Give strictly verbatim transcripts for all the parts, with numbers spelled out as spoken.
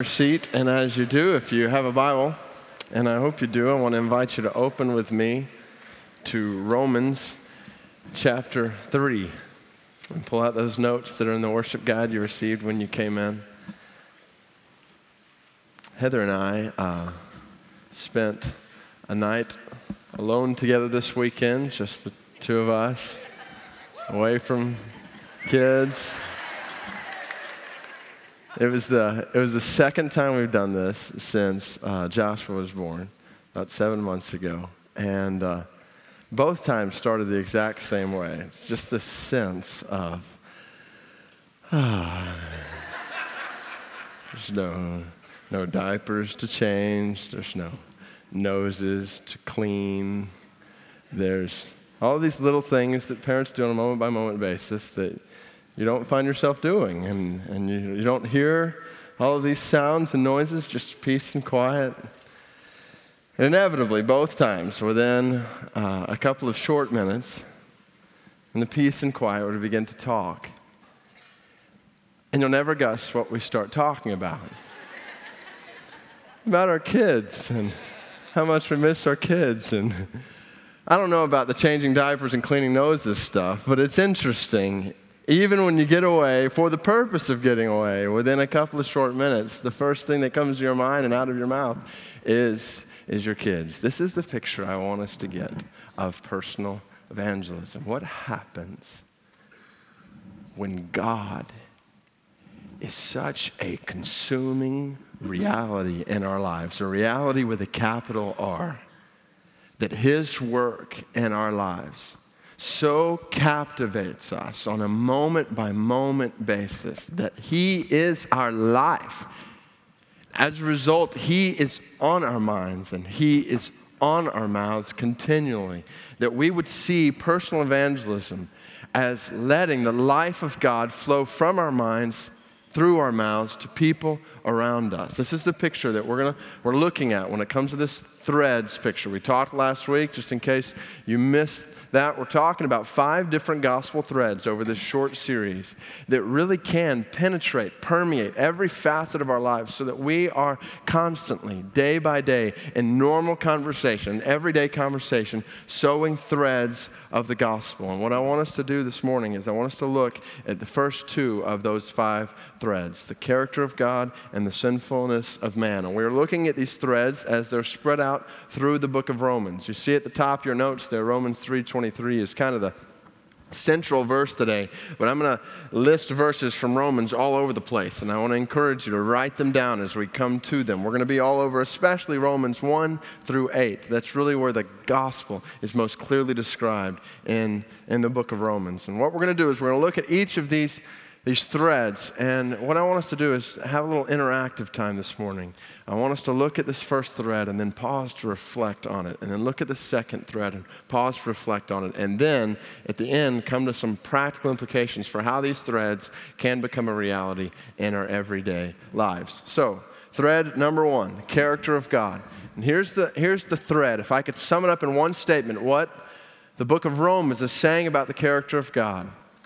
Your seat, and as you do, if you have a Bible, and I hope you do, I want to invite you to open with me to Romans chapter three. And pull out those notes that are in the worship guide you received when you came in. Heather and I uh, spent a night alone together this weekend, just the two of us, away from kids. It was the it was the second time we've done this since uh, Joshua was born, about seven months ago, and uh, both times started the exact same way. It's just this sense of ah, there's no no diapers to change, there's no noses to clean, there's all these little things that parents do on a moment by moment basis that you don't find yourself doing, and, and you, you don't hear all of these sounds and noises, just peace and quiet. And inevitably, both times, within uh, a couple of short minutes, in the peace and quiet, we begin to talk. And you'll never guess what we start talking about. About our kids, and how much we miss our kids, and I don't know about the changing diapers and cleaning noses stuff, but it's interesting. Even when you get away, for the purpose of getting away, within a couple of short minutes, the first thing that comes to your mind and out of your mouth is, is your kids. This is the picture I want us to get of personal evangelism. What happens when God is such a consuming reality in our lives, a reality with a capital R, that His work in our lives so captivates us on a moment-by-moment basis that He is our life. As a result, He is on our minds and He is on our mouths continually. That we would see personal evangelism as letting the life of God flow from our minds through our mouths to people around us. This is the picture that we're gonna we're looking at when it comes to this threads picture. We talked last week, just in case you missed that, we're talking about five different gospel threads over this short series that really can penetrate, permeate every facet of our lives so that we are constantly, day by day, in normal conversation, everyday conversation, sowing threads of the gospel. And what I want us to do this morning is I want us to look at the first two of those five threads, the character of God and the sinfulness of man. And we're looking at these threads as they're spread out through the book of Romans. You see at the top of your notes there, Romans three twenty-three is kind of the central verse today, but I'm going to list verses from Romans all over the place, and I want to encourage you to write them down as we come to them. We're going to be all over, especially Romans one through eight. That's really where the gospel is most clearly described in, in the book of Romans. And what we're going to do is we're going to look at each of these These threads, and what I want us to do is have a little interactive time this morning. I want us to look at this first thread and then pause to reflect on it, and then look at the second thread and pause to reflect on it, and then at the end come to some practical implications for how these threads can become a reality in our everyday lives. So, thread number one, character of God. And here's the, here's the thread. If I could sum it up in one statement, what the book of Romans is saying about the character of God.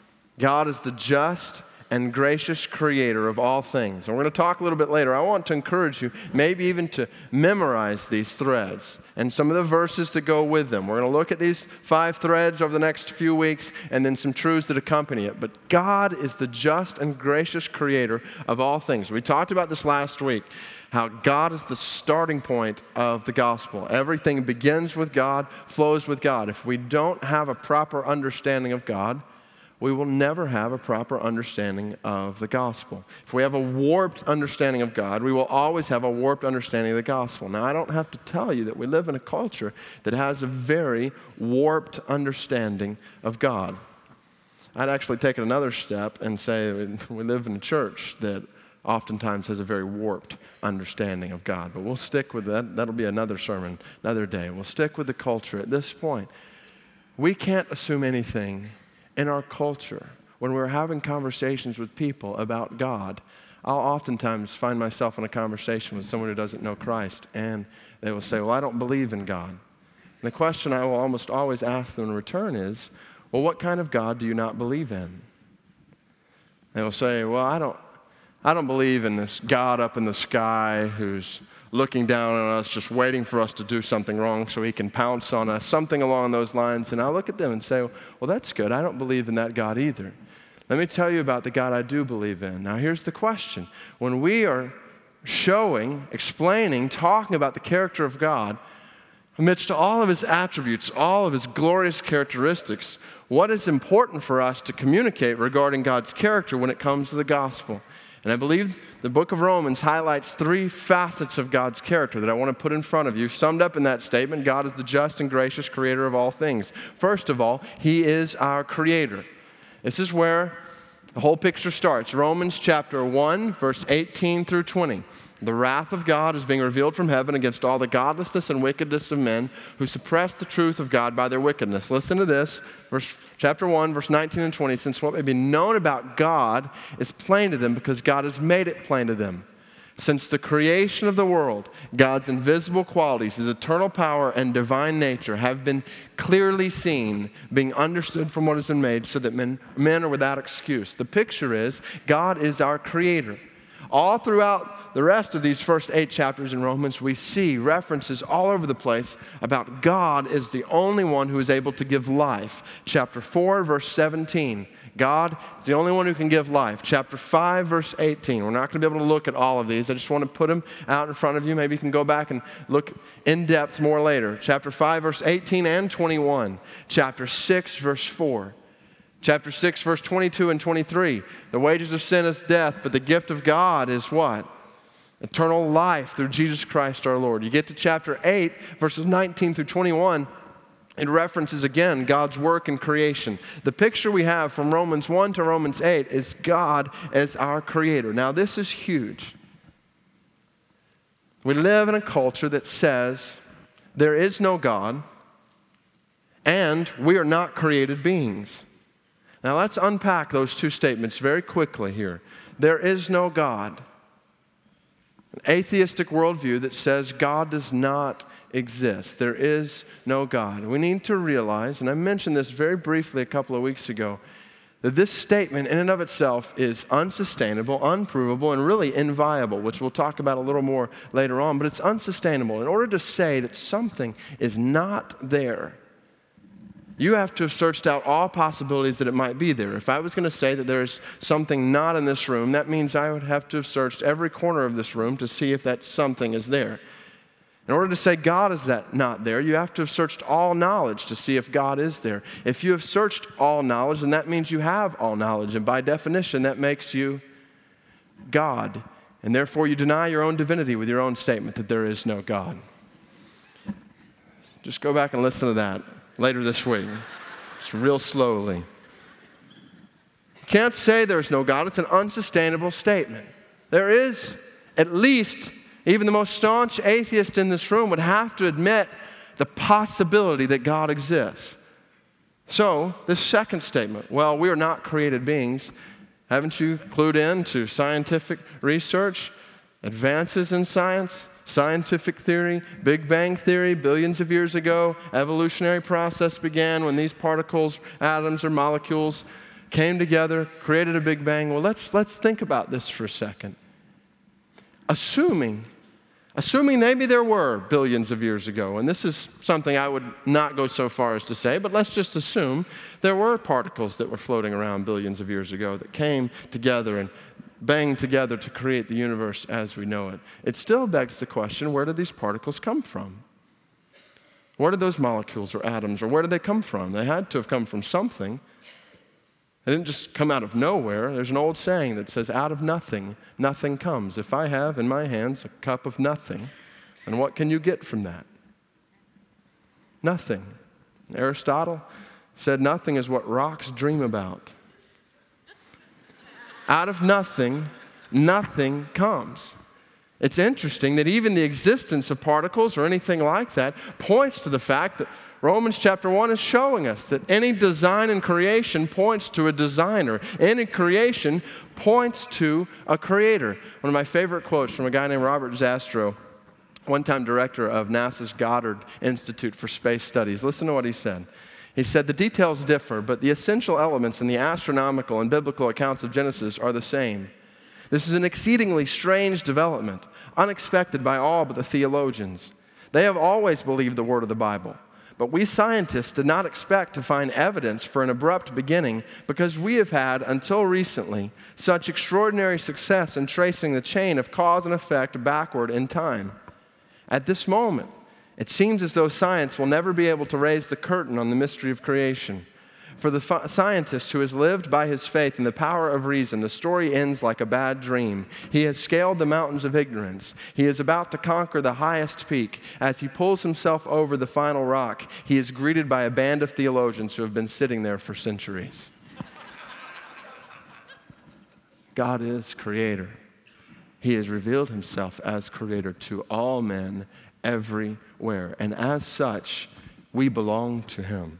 God is the just and gracious creator of all things. And we're going to talk a little bit later. I want to encourage you maybe even to memorize these threads and some of the verses that go with them. We're going to look at these five threads over the next few weeks and then some truths that accompany it. But God is the just and gracious creator of all things. We talked about this last week, how God is the starting point of the gospel. Everything begins with God, flows with God. If we don't have a proper understanding of God, we will never have a proper understanding of the gospel. If we have a warped understanding of God, we will always have a warped understanding of the gospel. Now, I don't have to tell you that we live in a culture that has a very warped understanding of God. I'd actually take it another step and say we live in a church that oftentimes has a very warped understanding of God. But we'll stick with that. That'll be another sermon, another day. We'll stick with the culture at this point. We can't assume anything in our culture. When we're having conversations with people about God, I'll oftentimes find myself in a conversation with someone who doesn't know Christ, and they will say, well, I don't believe in God. And the question I will almost always ask them in return is, well, what kind of God do you not believe in? They will say, well, I don't, I don't believe in this God up in the sky who's looking down on us, just waiting for us to do something wrong so he can pounce on us, something along those lines. And I look at them and say, well, that's good. I don't believe in that God either. Let me tell you about the God I do believe in. Now, here's the question. When we are showing, explaining, talking about the character of God, amidst all of his attributes, all of his glorious characteristics, what is important for us to communicate regarding God's character when it comes to the gospel? And I believe the book of Romans highlights three facets of God's character that I want to put in front of you. Summed up in that statement, God is the just and gracious creator of all things. First of all, he is our creator. This is where the whole picture starts. Romans chapter one, verse eighteen through twenty. The wrath of God is being revealed from heaven against all the godlessness and wickedness of men who suppress the truth of God by their wickedness. Listen to this, verse, chapter one, verse nineteen and twenty. Since what may be known about God is plain to them because God has made it plain to them. Since the creation of the world, God's invisible qualities, his eternal power and divine nature have been clearly seen, being understood from what has been made, so that men, men are without excuse. The picture is God is our creator. All throughout the rest of these first eight chapters in Romans, we see references all over the place about God is the only one who is able to give life. Chapter four, verse seventeen. God is the only one who can give life. Chapter five, verse eighteen. We're not going to be able to look at all of these. I just want to put them out in front of you. Maybe you can go back and look in depth more later. Chapter five, verse eighteen and twenty-one. Chapter six, verse four. Chapter six, verse twenty-two and twenty-three. The wages of sin is death, but the gift of God is what? Eternal life through Jesus Christ our Lord. You get to chapter eight, verses nineteen through twenty-one. It references again God's work in creation. The picture we have from Romans one to Romans eight is God as our creator. Now, this is huge. We live in a culture that says there is no God and we are not created beings. Now, let's unpack those two statements very quickly here. There is no God. An atheistic worldview that says God does not exist. There is no God. We need to realize, and I mentioned this very briefly a couple of weeks ago, that this statement in and of itself is unsustainable, unprovable, and really inviolable, which we'll talk about a little more later on, but it's unsustainable. In order to say that something is not there, you have to have searched out all possibilities that it might be there. If I was going to say that there's something not in this room, that means I would have to have searched every corner of this room to see if that something is there. In order to say God is that not there, you have to have searched all knowledge to see if God is there. If you have searched all knowledge, then that means you have all knowledge. And by definition, that makes you God. And therefore, you deny your own divinity with your own statement that there is no God. Just go back and listen to that later this week. Just real slowly. You can't say there's no God. It's an unsustainable statement. There is, at least, even the most staunch atheist in this room would have to admit the possibility that God exists. So, this second statement, well, we are not created beings. Haven't you clued in to scientific research, advances in science? Scientific theory, Big Bang theory, billions of years ago, evolutionary process began when these particles, atoms, or molecules came together, created a Big Bang. Well, let's, let's think about this for a second. Assuming, assuming maybe there were billions of years ago, and this is something I would not go so far as to say, but let's just assume there were particles that were floating around billions of years ago that came together and banged together to create the universe as we know it. It still begs the question, where did these particles come from? Where did those molecules or atoms, or where did they come from? They had to have come from something. They didn't just come out of nowhere. There's an old saying that says, out of nothing, nothing comes. If I have in my hands a cup of nothing, then what can you get from that? Nothing. Aristotle said nothing is what rocks dream about. Out of nothing, nothing comes. It's interesting that even the existence of particles or anything like that points to the fact that Romans chapter one is showing us that any design in creation points to a designer. Any creation points to a creator. One of my favorite quotes from a guy named Robert Zastrow, one-time director of NASA's Goddard Institute for Space Studies. Listen to what he said. He said, the details differ, but the essential elements in the astronomical and biblical accounts of Genesis are the same. This is an exceedingly strange development, unexpected by all but the theologians. They have always believed the word of the Bible. But we scientists did not expect to find evidence for an abrupt beginning because we have had, until recently, such extraordinary success in tracing the chain of cause and effect backward in time. At this moment, it seems as though science will never be able to raise the curtain on the mystery of creation. For the fi- scientist who has lived by his faith in the power of reason, the story ends like a bad dream. He has scaled the mountains of ignorance. He is about to conquer the highest peak. As he pulls himself over the final rock, he is greeted by a band of theologians who have been sitting there for centuries. God is creator. He has revealed himself as creator to all men everywhere. And as such, we belong to him.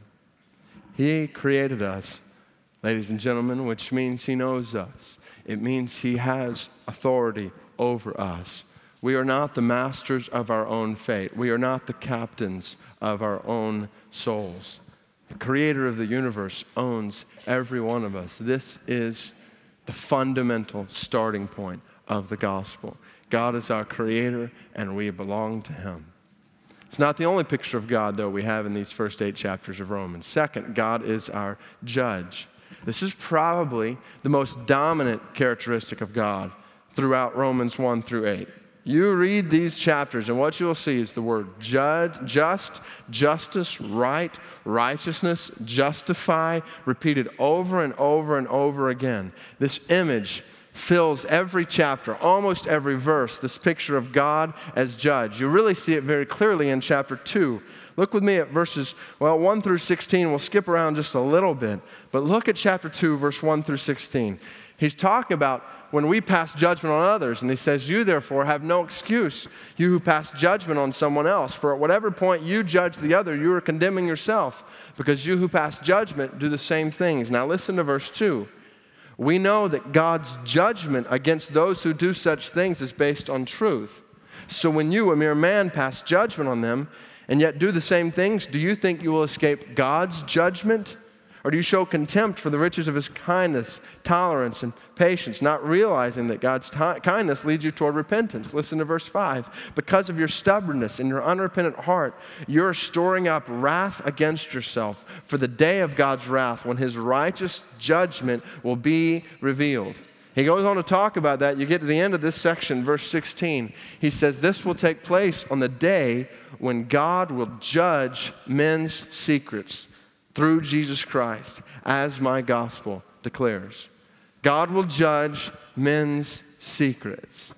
He created us, ladies and gentlemen, which means he knows us. It means he has authority over us. We are not the masters of our own fate. We are not the captains of our own souls. The creator of the universe owns every one of us. This is the fundamental starting point of the gospel. God is our creator, and we belong to him. It's not the only picture of God, though, we have in these first eight chapters of Romans. Second, God is our judge. This is probably the most dominant characteristic of God throughout Romans one through eight. You read these chapters, and what you'll see is the word judge, just, justice, right, righteousness, justify, repeated over and over and over again. This image fills every chapter, almost every verse, this picture of God as judge. You really see it very clearly in chapter two. Look with me at verses, well, one through sixteen. We'll skip around just a little bit. But look at chapter two, verse one through sixteen. He's talking about when we pass judgment on others. And he says, you therefore have no excuse, you who pass judgment on someone else. For at whatever point you judge the other, you are condemning yourself, because you who pass judgment do the same things. Now listen to verse two. We know that God's judgment against those who do such things is based on truth. So when you, a mere man, pass judgment on them and yet do the same things, do you think you will escape God's judgment? Or do you show contempt for the riches of his kindness, tolerance, and patience, not realizing that God's t- kindness leads you toward repentance? Listen to verse five. Because of your stubbornness and your unrepentant heart, you're storing up wrath against yourself for the day of God's wrath, when his righteous judgment will be revealed. He goes on to talk about that. You get to the end of this section, verse sixteen. He says, this will take place on the day when God will judge men's secrets through Jesus Christ, as my gospel declares. God will judge men's secrets.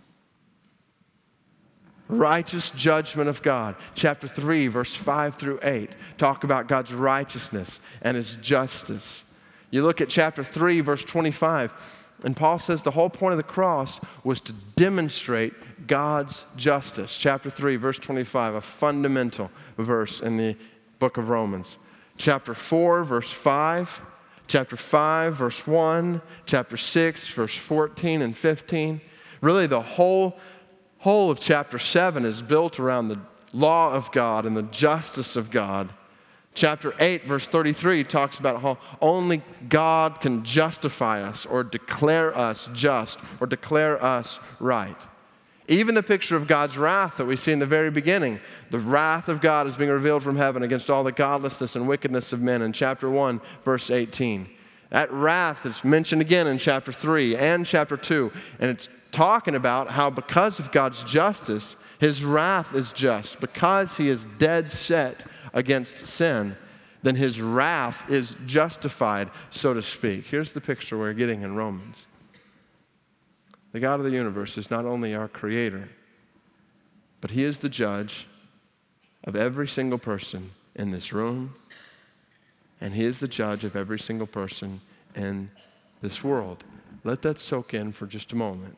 Righteous judgment of God. Chapter three, verse five through eight, talk about God's righteousness and his justice. You look at chapter three, verse twenty-five, and Paul says the whole point of the cross was to demonstrate God's justice. Chapter three, verse twenty-five, a fundamental verse in the book of Romans. Chapter four, verse five, chapter five, verse one, chapter six, verse fourteen and fifteen. Really, the whole, whole of chapter seven is built around the law of God and the justice of God. Chapter eight, verse thirty-three, talks about how only God can justify us or declare us just or declare us right. Even the picture of God's wrath that we see in the very beginning, the wrath of God is being revealed from heaven against all the godlessness and wickedness of men in chapter one, verse eighteen. That wrath is mentioned again in chapter three and chapter two, and it's talking about how because of God's justice, his wrath is just. Because he is dead set against sin, then his wrath is justified, so to speak. Here's the picture we're getting in Romans. The God of the universe is not only our creator, but he is the judge of every single person in this room, and he is the judge of every single person in this world. Let that soak in for just a moment.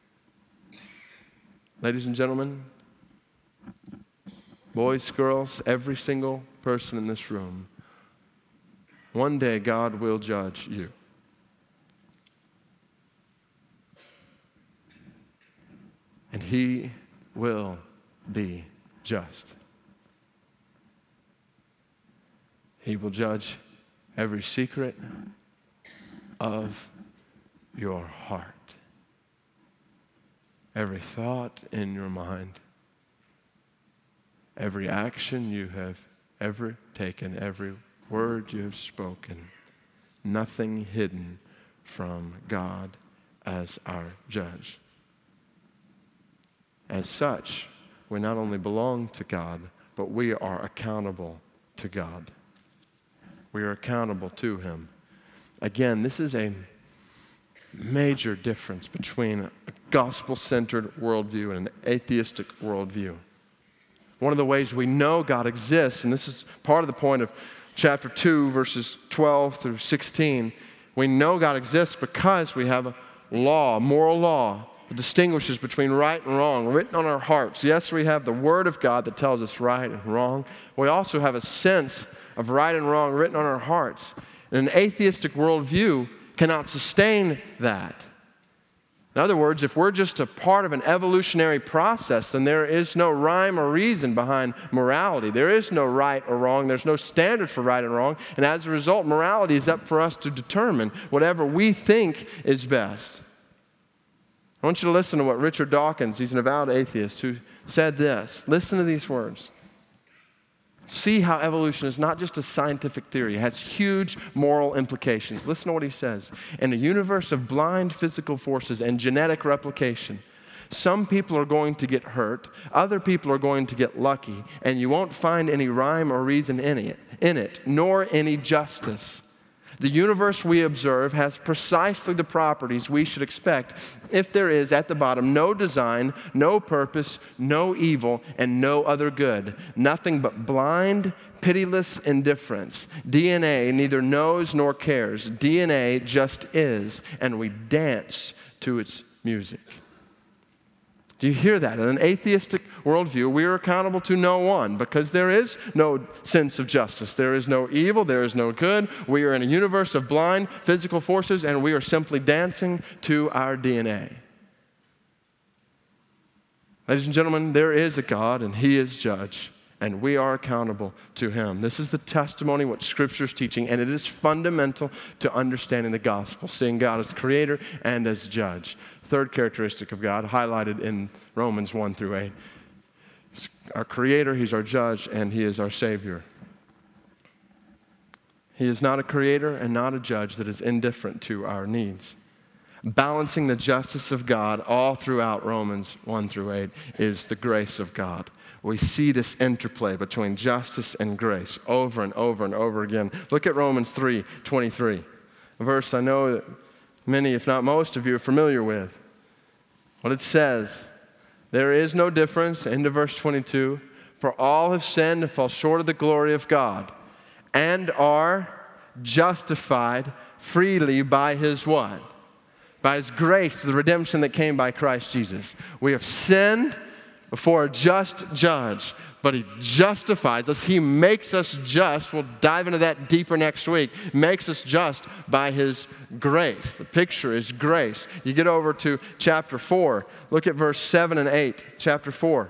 Ladies and gentlemen, boys, girls, every single person in this room, one day God will judge you. And he will be just. He will judge every secret of your heart. every thought in your mind, every action you have ever taken, every word you have spoken, nothing hidden from God as our judge. As such, we not only belong to God, but we are accountable to God. We are accountable to Him. Again, this is a major difference between a gospel-centered worldview and an atheistic worldview. One of the ways we know God exists, and this is part of the point of chapter two, verses twelve through sixteen, we know God exists because we have a law, a moral law, that distinguishes between right and wrong, written on our hearts. Yes, we have the Word of God that tells us right and wrong. We also have a sense of right and wrong written on our hearts. And an atheistic worldview cannot sustain that. In other words, if we're just a part of an evolutionary process, then there is no rhyme or reason behind morality. There is no right or wrong. There's no standard for right and wrong. And as a result, morality is up for us to determine whatever we think is best. I want you to listen to what Richard Dawkins, he's an avowed atheist, who said this. Listen to these words. See how evolution is not just a scientific theory. It has huge moral implications. Listen to what he says. In a universe of blind physical forces and genetic replication, some people are going to get hurt, other people are going to get lucky, and you won't find any rhyme or reason in it, in it, nor any justice. The universe we observe has precisely the properties we should expect if there is, at the bottom, no design, no purpose, no evil, and no other good. Nothing but blind, pitiless indifference. D N A neither knows nor cares. D N A just is, and we dance to its music. Do you hear that? In an atheistic worldview, we are accountable to no one because there is no sense of justice. There is no evil. There is no good. We are in a universe of blind physical forces, and we are simply dancing to our D N A. Ladies and gentlemen, there is a God, and He is judge, and we are accountable to Him. This is the testimony, what Scripture is teaching, and it is fundamental to understanding the gospel, seeing God as creator and as judge. Third characteristic of God, highlighted in Romans one through eight. He's our creator, He's our judge, and He is our Savior. He is not a creator and not a judge that is indifferent to our needs. Balancing the justice of God all throughout Romans one through eight is the grace of God. We see this interplay between justice and grace over and over and over again. Look at Romans three twenty-three, a verse I know that many, if not most of you, are familiar with. What it says, there is no difference, into verse twenty-two, for all have sinned and fall short of the glory of God, and are justified freely by His what? By His grace, the redemption that came by Christ Jesus. We have sinned before a just judge, but He justifies us. He makes us just. We'll dive into that deeper next week. Makes us just by His grace. The picture is grace. You get over to chapter four. Look at verse seven and eight, chapter four.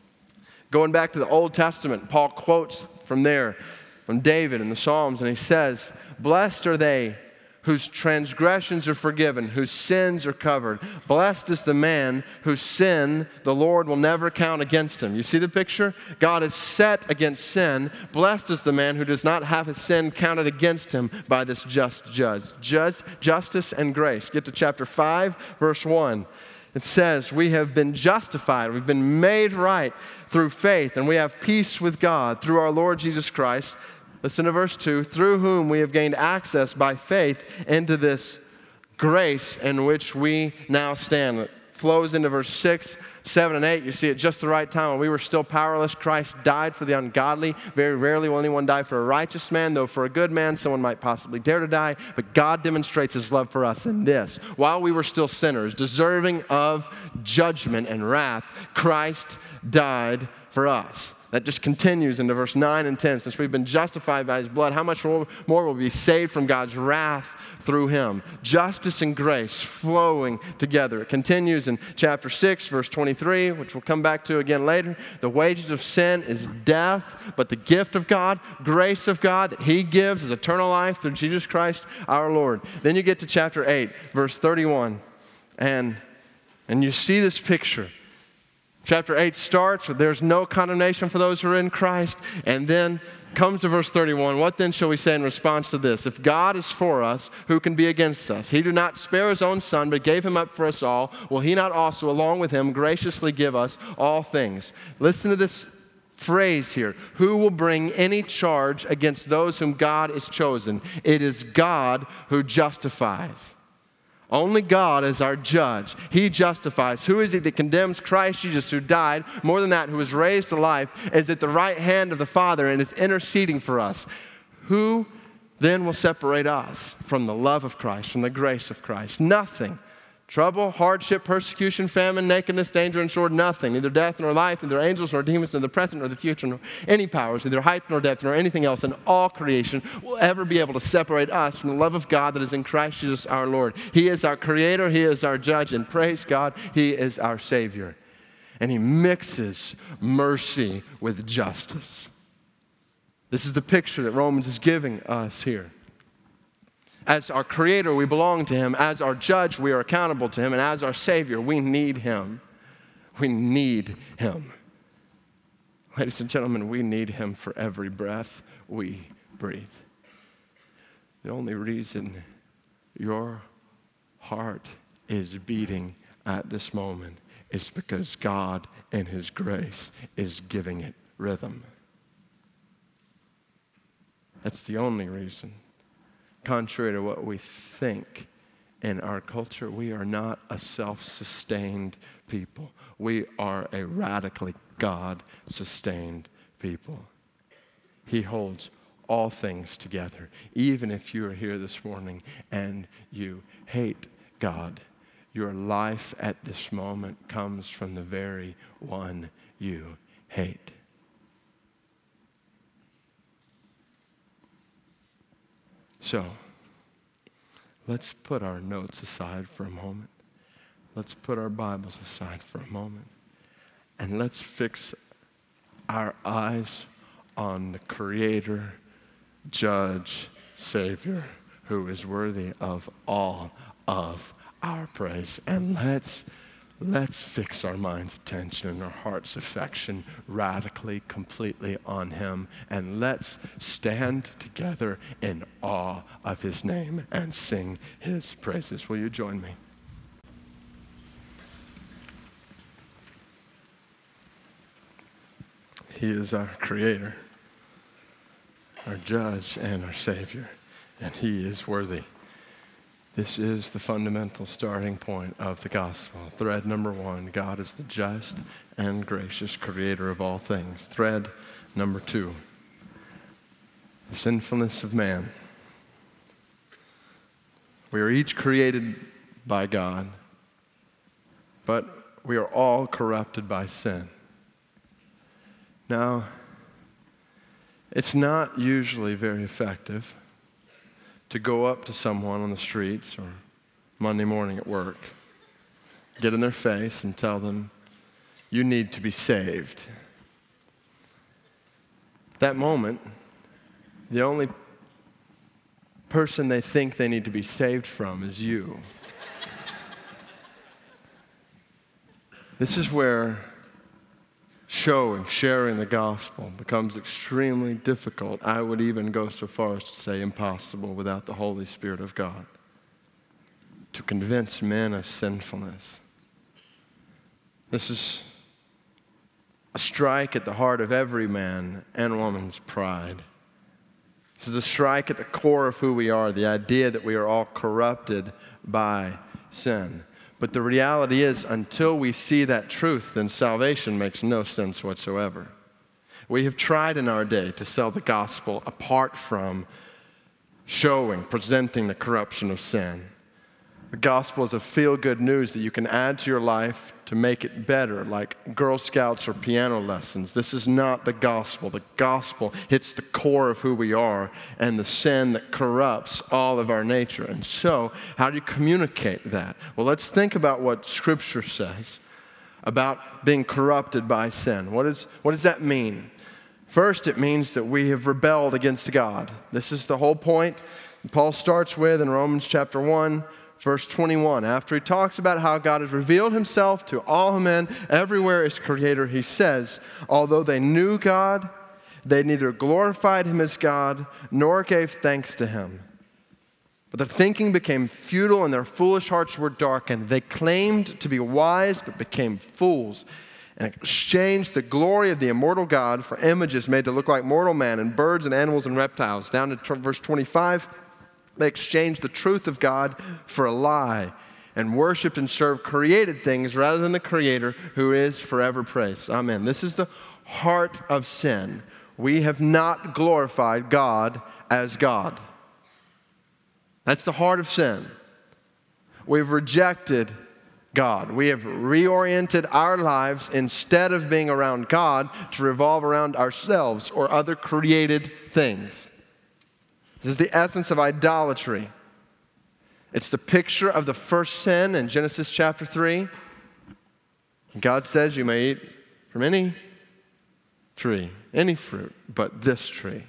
Going back to the Old Testament, Paul quotes from there, from David in the Psalms, and he says, blessed are they whose transgressions are forgiven, whose sins are covered. Blessed is the man whose sin the Lord will never count against him. You see the picture? God is set against sin. Blessed is the man who does not have his sin counted against him by this just judge. Just, justice and grace. Get to chapter five, verse one. It says, we have been justified, we've been made right through faith, and we have peace with God through our Lord Jesus Christ. Listen to verse two, through whom we have gained access by faith into this grace in which we now stand. It flows into verse six, seven, and eight. You see, at just the right time, when we were still powerless, Christ died for the ungodly. Very rarely will anyone die for a righteous man, though for a good man, someone might possibly dare to die. But God demonstrates His love for us in this. While we were still sinners, deserving of judgment and wrath, Christ died for us. That just continues into verse nine and ten. Since we've been justified by His blood, how much more, more will we be saved from God's wrath through Him? Justice and grace flowing together. It continues in chapter six, verse twenty-three, which we'll come back to again later. The wages of sin is death, but the gift of God, grace of God that He gives is eternal life through Jesus Christ our Lord. Then you get to chapter eight, verse thirty-one. And And you see this picture. Chapter eight starts with there's no condemnation for those who are in Christ. And then comes to verse thirty-one. What then shall we say in response to this? If God is for us, who can be against us? He did not spare his own son, but gave him up for us all. Will he not also, along with him, graciously give us all things? Listen to this phrase here. Who will bring any charge against those whom God has chosen? It is God who justifies. Only God is our judge. He justifies. Who is it that condemns? Christ Jesus, who died, more than that, who was raised to life, is at the right hand of the Father and is interceding for us. Who then will separate us from the love of Christ, from the grace of Christ? Nothing. Trouble, hardship, persecution, famine, nakedness, danger, and sword, nothing. Neither death nor life, neither angels nor demons, neither the present nor the future, nor any powers, neither height nor depth, nor anything else in all creation will ever be able to separate us from the love of God that is in Christ Jesus our Lord. He is our creator, he is our judge, and praise God, he is our Savior. And he mixes mercy with justice. This is the picture that Romans is giving us here. As our creator, we belong to him. As our judge, we are accountable to him. And as our Savior, we need him. We need him. Ladies and gentlemen, we need him for every breath we breathe. The only reason your heart is beating at this moment is because God in his grace is giving it rhythm. That's the only reason. Contrary to what we think in our culture, we are not a self-sustained people. We are a radically God-sustained people. He holds all things together. Even if you are here this morning and you hate God, your life at this moment comes from the very one you hate. So, let's put our notes aside for a moment. Let's put our Bibles aside for a moment. And let's fix our eyes on the Creator, Judge, Savior, who is worthy of all of our praise. And let's Let's fix our mind's attention and our heart's affection radically, completely on him. And let's stand together in awe of his name and sing his praises. Will you join me? He is our creator, our judge, and our Savior. And he is worthy. This is the fundamental starting point of the gospel. Thread number one, God is the just and gracious creator of all things. Thread number two, the sinfulness of man. We are each created by God, but we are all corrupted by sin. Now, it's not usually very effective to go up to someone on the streets or Monday morning at work, get in their face and tell them, you need to be saved. That moment, the only person they think they need to be saved from is you. This is where showing, sharing the gospel becomes extremely difficult. I would even go so far as to say impossible without the Holy Spirit of God to convince men of sinfulness. This is a strike at the heart of every man and woman's pride. This is a strike at the core of who we are, the idea that we are all corrupted by sin. But the reality is, until we see that truth, then salvation makes no sense whatsoever. We have tried in our day to sell the gospel apart from showing, presenting the corruption of sin. The gospel is a feel-good news that you can add to your life to make it better, like Girl Scouts or piano lessons. This is not the gospel. The gospel hits the core of who we are and the sin that corrupts all of our nature. And so, how do you communicate that? Well, let's think about what Scripture says about being corrupted by sin. What is, what does that mean? First, it means that we have rebelled against God. This is the whole point Paul starts with in Romans chapter one, verse twenty-one, after he talks about how God has revealed himself to all men everywhere as creator, he says, although they knew God, they neither glorified him as God nor gave thanks to him. But their thinking became futile and their foolish hearts were darkened. They claimed to be wise but became fools and exchanged the glory of the immortal God for images made to look like mortal man and birds and animals and reptiles. Down to verse twenty-five, they exchanged the truth of God for a lie and worshiped and served created things rather than the Creator who is forever praised. Amen. This is the heart of sin. We have not glorified God as God. That's the heart of sin. We've rejected God. We have reoriented our lives instead of being around God to revolve around ourselves or other created things. This is the essence of idolatry. It's the picture of the first sin in Genesis chapter three. God says you may eat from any tree, any fruit, but this tree.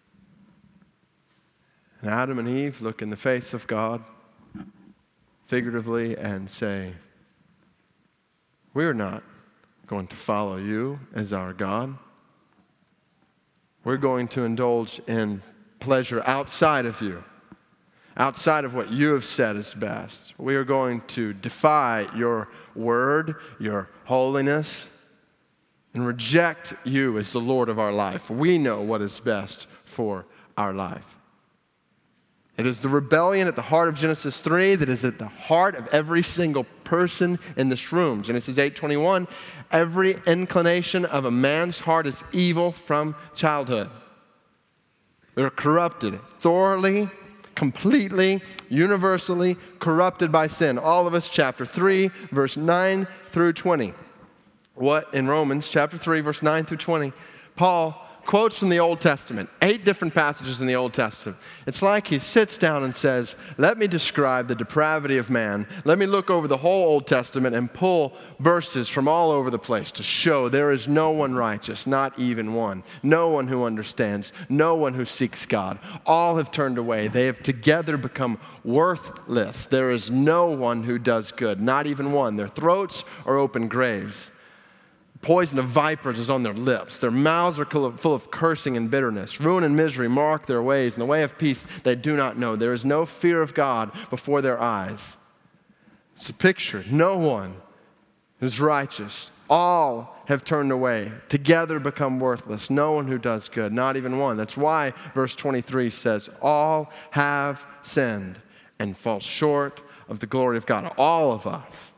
And Adam and Eve look in the face of God figuratively and say, we're not going to follow you as our God. We're going to indulge in pleasure outside of you, outside of what you have said is best. We are going to defy your word, your holiness, and reject you as the Lord of our life. We know what is best for our life. It is the rebellion at the heart of Genesis three that is at the heart of every single person in this room. Genesis eight twenty-one, every inclination of a man's heart is evil from childhood. We are corrupted, thoroughly, completely, universally corrupted by sin. All of us, chapter three, verse nine through twenty. What in Romans chapter three, verse nine through twenty, Paul quotes from the Old Testament, eight different passages in the Old Testament. It's like he sits down and says, let me describe the depravity of man. Let me look over the whole Old Testament and pull verses from all over the place to show there is no one righteous, not even one. No one who understands, no one who seeks God. All have turned away. They have together become worthless. There is no one who does good, not even one. Their throats are open graves. Poison of vipers is on their lips. Their mouths are full of cursing and bitterness. Ruin and misery mark their ways, and the way of peace they do not know. There is no fear of God before their eyes. It's a picture. No one is righteous. All have turned away. Together become worthless. No one who does good, not even one. That's why verse twenty-three says, all have sinned and fall short of the glory of God. All of us.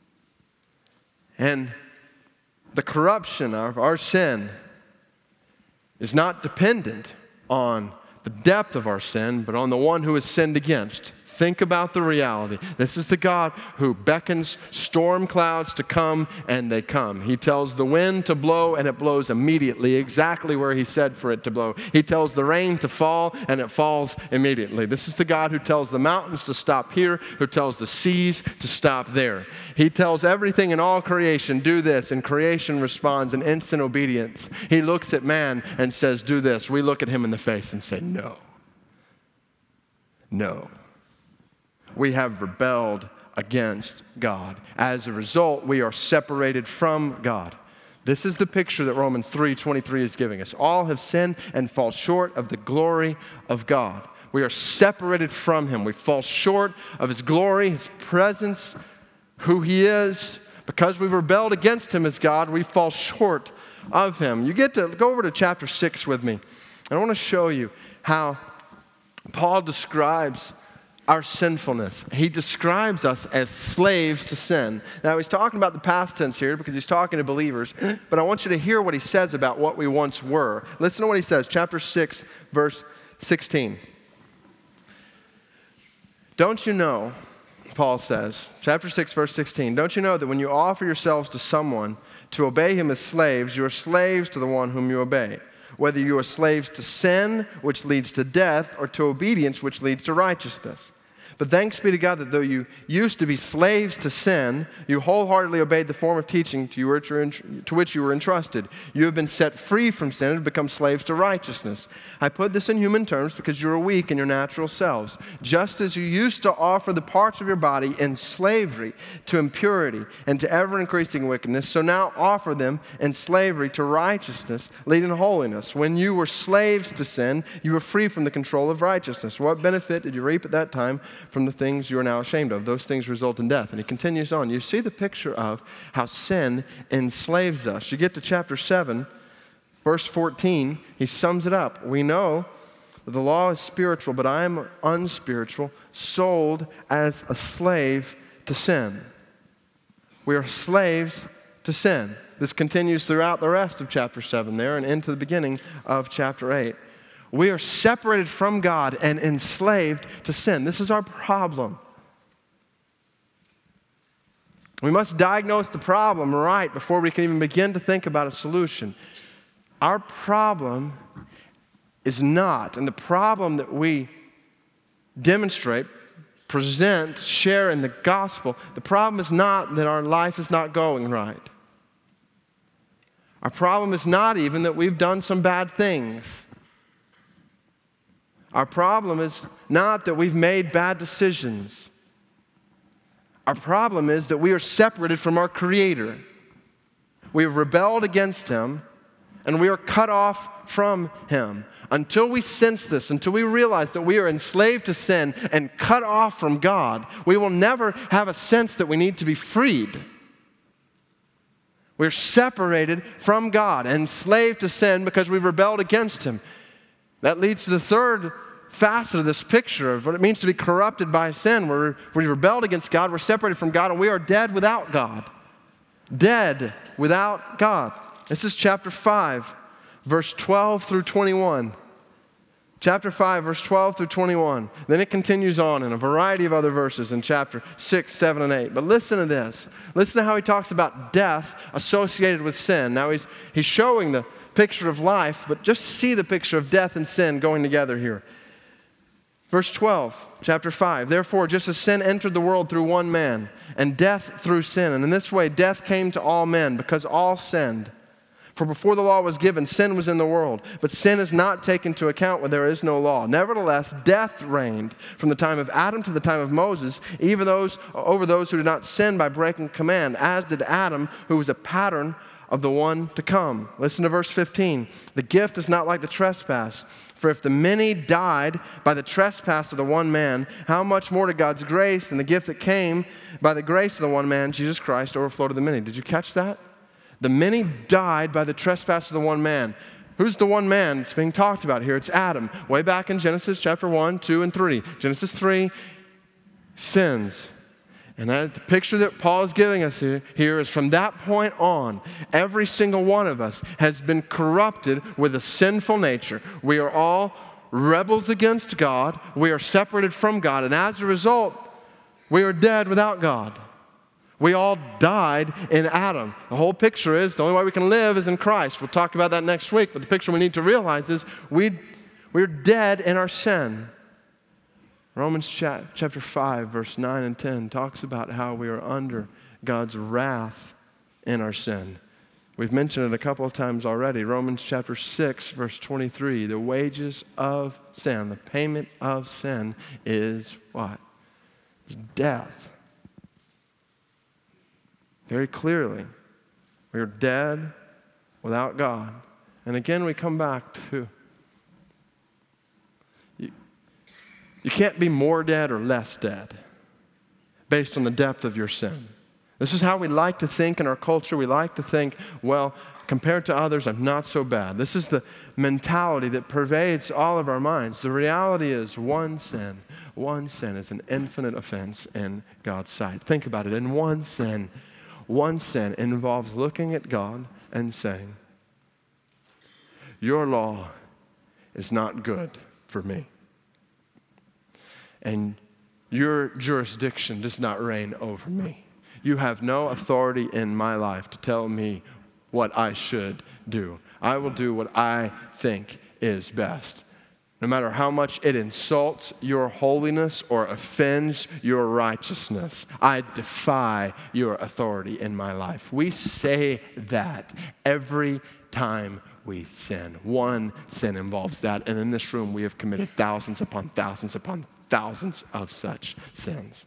And the corruption of our sin is not dependent on the depth of our sin, but on the one who is sinned against. Think about the reality. This is the God who beckons storm clouds to come, and they come. He tells the wind to blow, and it blows immediately, exactly where he said for it to blow. He tells the rain to fall, and it falls immediately. This is the God who tells the mountains to stop here, who tells the seas to stop there. He tells everything in all creation, do this, and creation responds in instant obedience. He looks at man and says, do this. We look at him in the face and say, no. No. We have rebelled against God. As a result, we are separated from God. This is the picture that Romans three twenty-three is giving us. All have sinned and fall short of the glory of God. We are separated from him. We fall short of his glory, his presence, who he is. Because we've rebelled against him as God, we fall short of him. You get to go over to chapter six with me. I want to show you how Paul describes our sinfulness. He describes us as slaves to sin. Now, he's talking about the past tense here because he's talking to believers, but I want you to hear what he says about what we once were. Listen to what he says, chapter six, verse sixteen. Don't you know, Paul says, chapter six, verse sixteen, don't you know that when you offer yourselves to someone to obey him as slaves, you are slaves to the one whom you obey, whether you are slaves to sin, which leads to death, or to obedience, which leads to righteousness. But thanks be to God that though you used to be slaves to sin, you wholeheartedly obeyed the form of teaching to, you were, to which you were entrusted. You have been set free from sin and have become slaves to righteousness. I put this in human terms because you are weak in your natural selves. Just as you used to offer the parts of your body in slavery to impurity and to ever-increasing wickedness, so now offer them in slavery to righteousness, leading to holiness. When you were slaves to sin, you were free from the control of righteousness. What benefit did you reap at that time from the things you are now ashamed of? Those things result in death. And he continues on. You see the picture of how sin enslaves us. You get to chapter seven, verse fourteen, he sums it up. We know that the law is spiritual, but I am unspiritual, sold as a slave to sin. We are slaves to sin. This continues throughout the rest of chapter seven there and into the beginning of chapter eight. We are separated from God and enslaved to sin. This is our problem. We must diagnose the problem right before we can even begin to think about a solution. Our problem is not, and the problem that we demonstrate, present, share in the gospel, the problem is not that our life is not going right. Our problem is not even that we've done some bad things. Our problem is not that we've made bad decisions. Our problem is that we are separated from our Creator. We have rebelled against Him, and we are cut off from Him. Until we sense this, until we realize that we are enslaved to sin and cut off from God, we will never have a sense that we need to be freed. We're separated from God, enslaved to sin because we've rebelled against Him. That leads to the third facet of this picture of what it means to be corrupted by sin. We're, we rebelled against God, we're separated from God, and we are dead without God. Dead without God. This is chapter five, verse twelve through twenty-one. Chapter five, verse twelve through twenty-one. Then it continues on in a variety of other verses in chapter six, seven, and eight. But listen to this. Listen to how he talks about death associated with sin. Now he's, he's showing the picture of life, but just see the picture of death and sin going together here. Verse twelve, chapter five. Therefore, just as sin entered the world through one man, and death through sin, and in this way death came to all men, because all sinned. For before the law was given, sin was in the world. But sin is not taken into account when there is no law. Nevertheless, death reigned from the time of Adam to the time of Moses, even those over those who did not sin by breaking command, as did Adam, who was a pattern of the one to come. Listen to verse fifteen. The gift is not like the trespass. For if the many died by the trespass of the one man, how much more to God's grace and the gift that came by the grace of the one man, Jesus Christ, overflow to the many. Did you catch that? The many died by the trespass of the one man. Who's the one man that's being talked about here? It's Adam. Way back in Genesis chapter one, two, and three. Genesis three, sins. And that, the picture that Paul is giving us here, here is from that point on, every single one of us has been corrupted with a sinful nature. We are all rebels against God. We are separated from God. And as a result, we are dead without God. We all died in Adam. The whole picture is the only way we can live is in Christ. We'll talk about that next week. But the picture we need to realize is we, we're dead in our sin. Romans chapter five, verse nine and ten talks about how we are under God's wrath in our sin. We've mentioned it a couple of times already. Romans chapter six, verse twenty-three. The wages of sin, the payment of sin is what? It's death. Very clearly, we are dead without God. And again, we come back to you, you can't be more dead or less dead based on the depth of your sin. This is how we like to think in our culture. We like to think, well, compared to others, I'm not so bad. This is the mentality that pervades all of our minds. The reality is one sin, one sin is an infinite offense in God's sight. Think about it. In one sin, One sin involves looking at God and saying, your law is not good for me. And your jurisdiction does not reign over me. You have no authority in my life to tell me what I should do. I will do what I think is best. no matter how much it insults your holiness or offends your righteousness, I defy your authority in my life. We say that every time we sin. One sin involves that, and in this room we have committed thousands upon thousands upon thousands of such sins.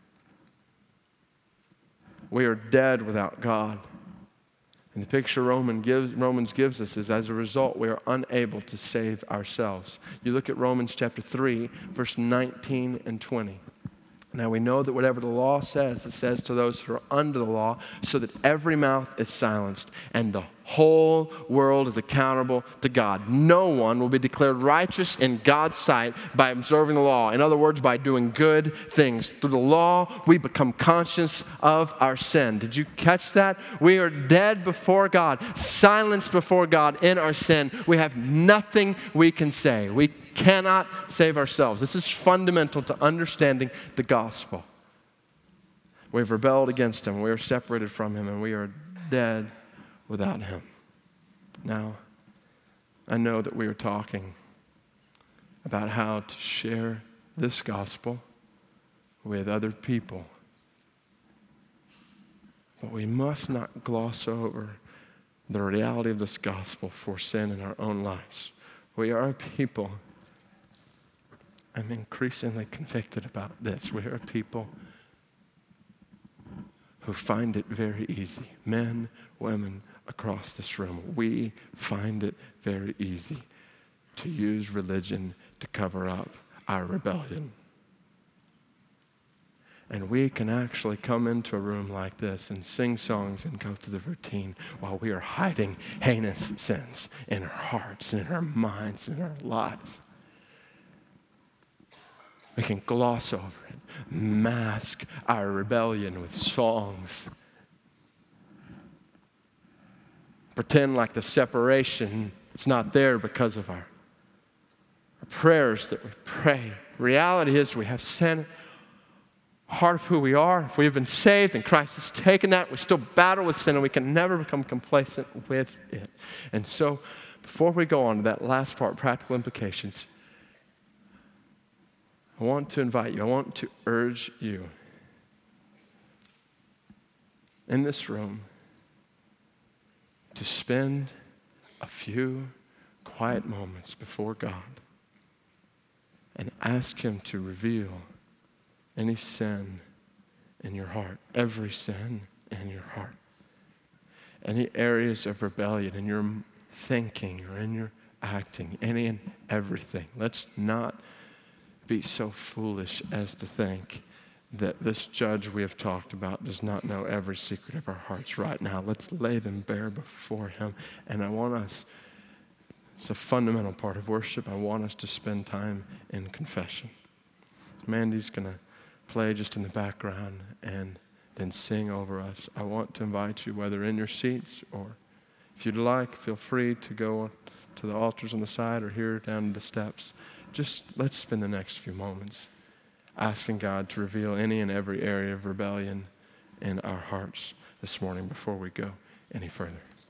We are dead without God. And the picture Roman gives, Romans gives us is, as a result, we are unable to save ourselves. You look at Romans chapter three, verse nineteen and twenty. Now we know that whatever the law says, it says to those who are under the law, so that every mouth is silenced and the whole world is accountable to God. No one will be declared righteous in God's sight by observing the law. In other words, by doing good things. Through the law, we become conscious of our sin. Did you catch that? We are dead before God, silenced before God in our sin. We have nothing we can say. We cannot save ourselves. This is fundamental to understanding the gospel. We've rebelled against Him. We are separated from Him, and we are dead without Him. Now, I know that we are talking about how to share this gospel with other people, but we must not gloss over the reality of this gospel for sin in our own lives. We are a people, I'm increasingly convicted about this, we are a people who find it very easy, men, women, across this room, we find it very easy to use religion to cover up our rebellion. And we can actually come into a room like this and sing songs and go through the routine while we are hiding heinous sins in our hearts and in our minds and in our lives. We can gloss over it, mask our rebellion with songs, pretend like the separation is not there because of our, our prayers that we pray. Reality is we have sin, heart of who we are. If we have been saved and Christ has taken that, we still battle with sin and we can never become complacent with it. And so before we go on to that last part, practical implications, I want to invite you, I want to urge you in this room to spend a few quiet moments before God and ask Him to reveal any sin in your heart, every sin in your heart, any areas of rebellion in your thinking or in your acting, any and everything. Let's not be so foolish as to think that this judge we have talked about does not know every secret of our hearts right now. Let's lay them bare before Him. And I want us, it's a fundamental part of worship, I want us to spend time in confession. Mandy's going to play just in the background and then sing over us. I want to invite you, whether in your seats or if you'd like, feel free to go to the altars on the side or here down the steps. Just let's spend the next few moments asking God to reveal any and every area of rebellion in our hearts this morning before we go any further.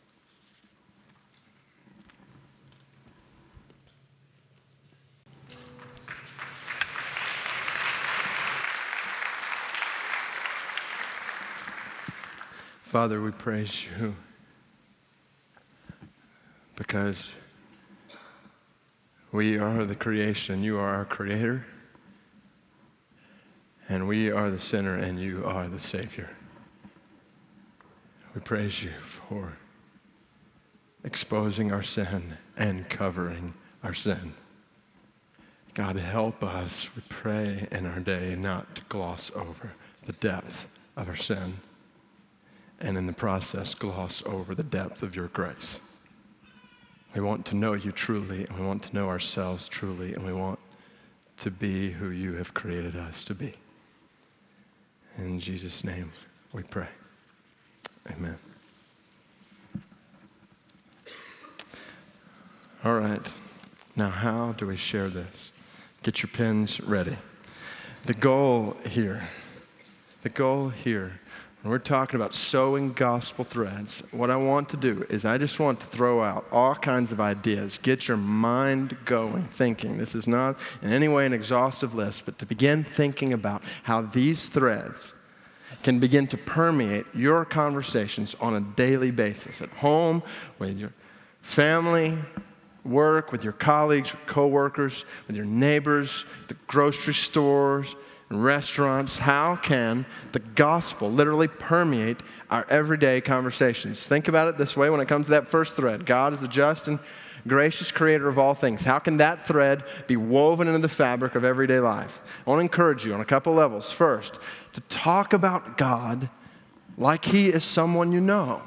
Father, we praise You because we are the creation, You are our creator. And we are the sinner, and You are the Savior. We praise You for exposing our sin and covering our sin. God, help us, we pray, in our day not to gloss over the depth of our sin, and in the process gloss over the depth of Your grace. We want to know You truly, and we want to know ourselves truly, and we want to be who You have created us to be. In Jesus' name we pray. Amen. All right. Now, how do we share this? Get your pens ready. The goal here, the goal here When we're talking about sewing gospel threads, what I want to do is I just want to throw out all kinds of ideas. Get your mind going, thinking. This is not in any way an exhaustive list, but to begin thinking about how these threads can begin to permeate your conversations on a daily basis, at home, with your family, work, with your colleagues, your coworkers, with your neighbors, the grocery stores, and restaurants. How can the gospel literally permeate our everyday conversations? Think about it this way when it comes to that first thread. God is the just and gracious creator of all things. How can that thread be woven into the fabric of everyday life? I want to encourage you on a couple levels. First, to talk about God like he is someone you know.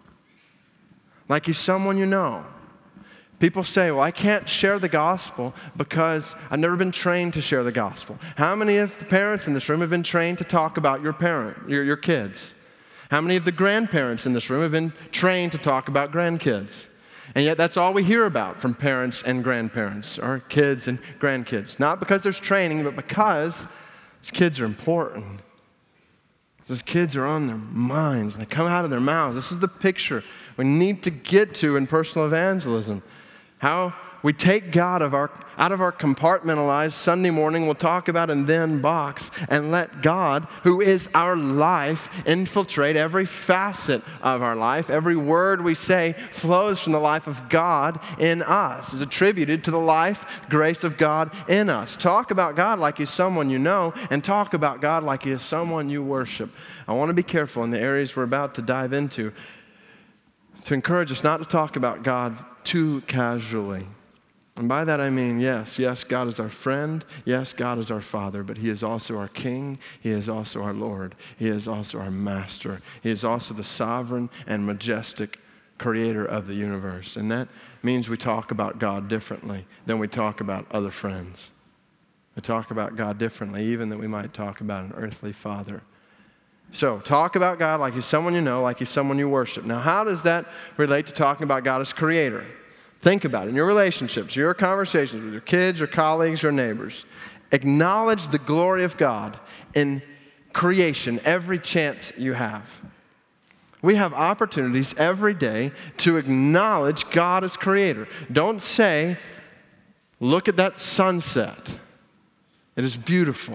Like he's someone you know. People say, well, I can't share the gospel because I've never been trained to share the gospel. How many of the parents in this room have been trained to talk about your parent, your, your kids? How many of the grandparents in this room have been trained to talk about grandkids? And yet that's all we hear about from parents and grandparents, or kids and grandkids. Not because there's training, but because these kids are important. Those kids are on their minds, and they come out of their mouths. This is the picture we need to get to in personal evangelism. How we take God of our, out of our compartmentalized Sunday morning, we'll talk about and then box, and let God, who is our life, infiltrate every facet of our life. Every word we say flows from the life of God in us, is attributed to the life, grace of God in us. Talk about God like he's someone you know, and talk about God like he is someone you worship. I want to be careful in the areas we're about to dive into to encourage us not to talk about God too casually. And by that I mean, yes, yes, God is our friend. Yes, God is our Father, but he is also our King. He is also our Lord. He is also our Master. He is also the sovereign and majestic creator of the universe. And that means we talk about God differently than we talk about other friends. We talk about God differently, even than we might talk about an earthly father. So, talk about God like he's someone you know, like he's someone you worship. Now, how does that relate to talking about God as creator? Think about it. In your relationships, your conversations with your kids, your colleagues, your neighbors, acknowledge the glory of God in creation every chance you have. We have opportunities every day to acknowledge God as creator. Don't say, look at that sunset. It is beautiful.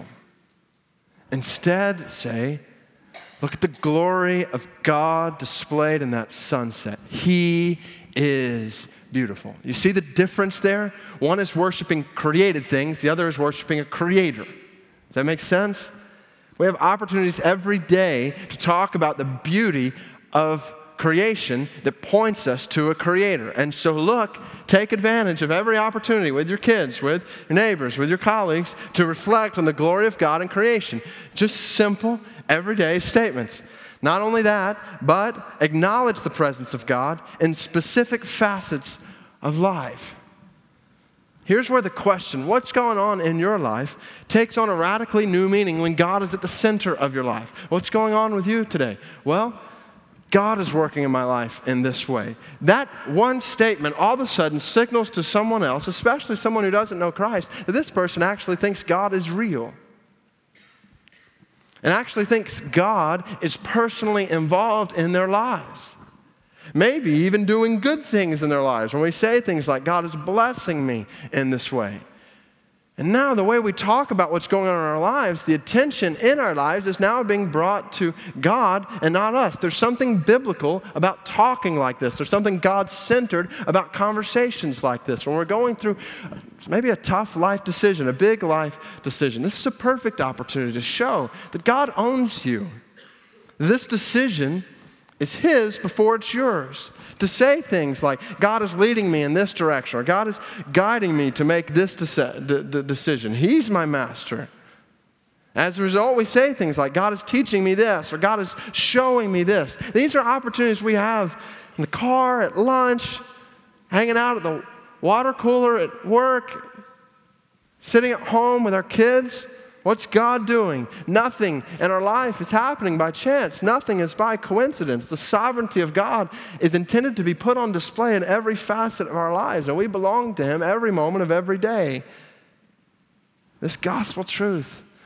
Instead, say, look at the glory of God displayed in that sunset. He is beautiful. You see the difference there? One is worshiping created things. The other is worshiping a creator. Does that make sense? We have opportunities every day to talk about the beauty of creation that points us to a creator. And so look, take advantage of every opportunity with your kids, with your neighbors, with your colleagues to reflect on the glory of God in creation. Just simple, everyday statements. Not only that, but acknowledge the presence of God in specific facets of life. Here's where the question, what's going on in your life, takes on a radically new meaning when God is at the center of your life. What's going on with you today? Well, God is working in my life in this way. That one statement all of a sudden signals to someone else, especially someone who doesn't know Christ, that this person actually thinks God is real. And actually thinks God is personally involved in their lives. Maybe even doing good things in their lives. When we say things like, God is blessing me in this way. And now the way we talk about what's going on in our lives, the attention in our lives is now being brought to God and not us. There's something biblical about talking like this. There's something God-centered about conversations like this. When we're going through maybe a tough life decision, a big life decision, this is a perfect opportunity to show that God owns you. This decision is his before it's yours. To say things like, God is leading me in this direction, or God is guiding me to make this decision. He's my master. As a result, we say things like, God is teaching me this, or God is showing me this. These are opportunities we have in the car, at lunch, hanging out at the water cooler, at work, sitting at home with our kids. What's God doing? Nothing in our life is happening by chance. Nothing is by coincidence. The sovereignty of God is intended to be put on display in every facet of our lives, and we belong to him every moment of every day. This gospel truth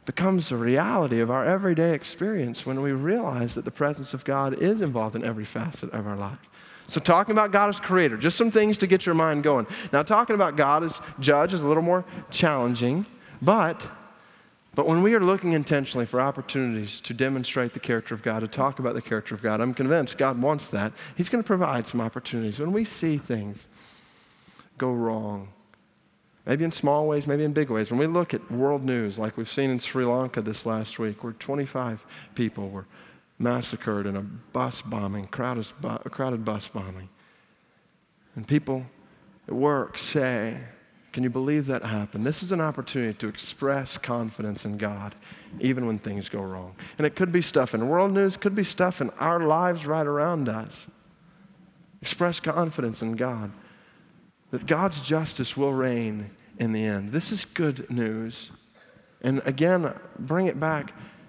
becomes a reality of our everyday experience when we realize that the presence of God is involved in every facet of our life. So talking about God as creator, just some things to get your mind going. Now talking about God as judge is a little more challenging, but, but when we are looking intentionally for opportunities to demonstrate the character of God, to talk about the character of God, I'm convinced God wants that. He's going to provide some opportunities. When we see things go wrong, maybe in small ways, maybe in big ways. When we look at world news, like we've seen in Sri Lanka this last week, where twenty-five people were massacred in a bus bombing, crowded, bu- crowded bus bombing. And people at work say, can you believe that happened? This is an opportunity to express confidence in God, even when things go wrong. And it could be stuff in world news, could be stuff in our lives right around us. Express confidence in God, that God's justice will reign in the end. This is good news. And again, bring it back.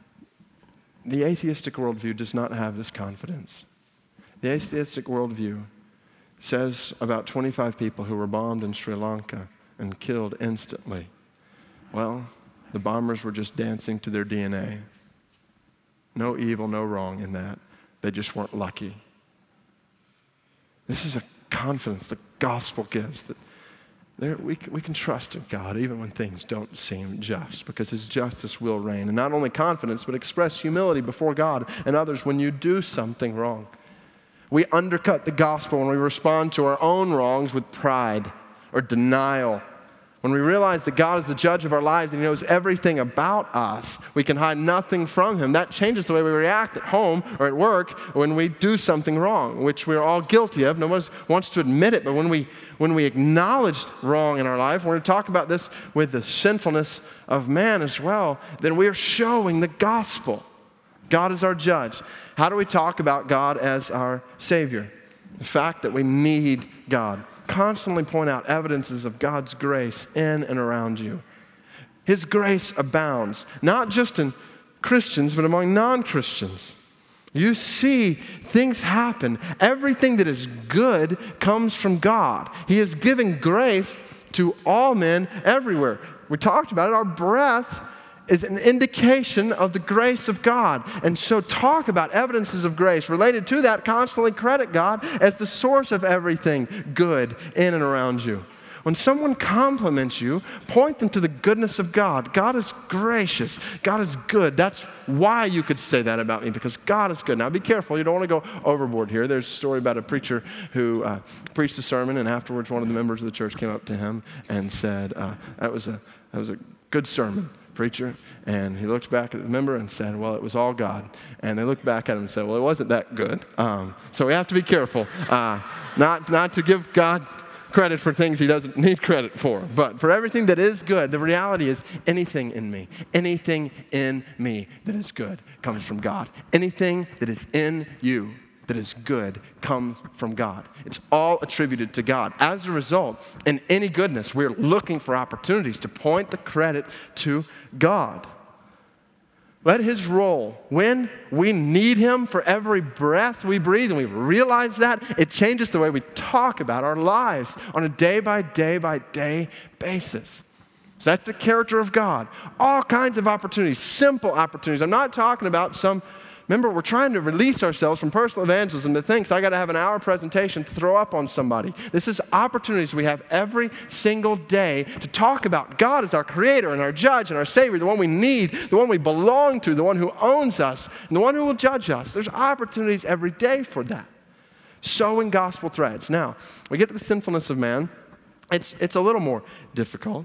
The atheistic worldview does not have this confidence. The atheistic worldview says about twenty-five people who were bombed in Sri Lanka and killed instantly. Well, the bombers were just dancing to their D N A. No evil, no wrong in that. They just weren't lucky. This is a confidence the gospel gives, that there, we, we can trust in God even when things don't seem just, because his justice will reign. And not only confidence, but express humility before God and others when you do something wrong. We undercut the gospel when we respond to our own wrongs with pride or denial. When we realize that God is the judge of our lives and he knows everything about us, we can hide nothing from him. That changes the way we react at home or at work when we do something wrong, which we're all guilty of. No one wants to admit it, but when we when we acknowledge wrong in our life, we're going to talk about this with the sinfulness of man as well, then we are showing the gospel. God is our judge. How do we talk about God as our Savior? The fact that we need God. Constantly point out evidences of God's grace in and around you. His grace abounds, not just in Christians, but among non-Christians. You see things happen. Everything that is good comes from God. He is giving grace to all men everywhere. We talked about it. Our breath is an indication of the grace of God. And so talk about evidences of grace. Related to that, constantly credit God as the source of everything good in and around you. When someone compliments you, point them to the goodness of God. God is gracious. God is good. That's why you could say that about me, because God is good. Now be careful. You don't want to go overboard here. There's a story about a preacher who uh, preached a sermon, and afterwards one of the members of the church came up to him and said, uh, that was a that was a good sermon, preacher. And he looked back at the member and said, well, it was all God. And they looked back at him and said, well, it wasn't that good. Um, so we have to be careful uh, not, not to give God credit for things he doesn't need credit for. But for everything that is good, the reality is anything in me, anything in me that is good comes from God. Anything that is in you that is good comes from God. It's all attributed to God. As a result, in any goodness, we're looking for opportunities to point the credit to God. Let his role, when we need him for every breath we breathe, and we realize that, it changes the way we talk about our lives on a day by day by day basis. So that's the character of God. All kinds of opportunities, simple opportunities. I'm not talking about some, remember, we're trying to release ourselves from personal evangelism that thinks I got to have an hour presentation to throw up on somebody. This is opportunities we have every single day to talk about God as our creator and our judge and our savior, the one we need, the one we belong to, the one who owns us, and the one who will judge us. There's opportunities every day for that. Sowing gospel threads. Now, we get to the sinfulness of man. It's, it's a little more difficult.